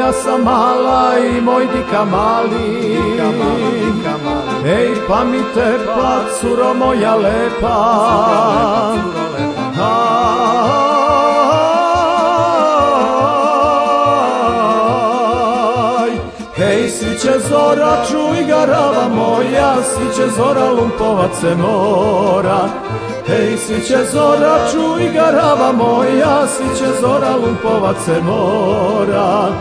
ja sam mala i moj dika mali. Ej, pa mi tepa, curo moja lepa. Hej, sviće zora, čuj garava moja, sviće zora, Lumpovac se mora. Hej, sviće zora, čuj garava moja, sviće zora, Lumpovac se mora.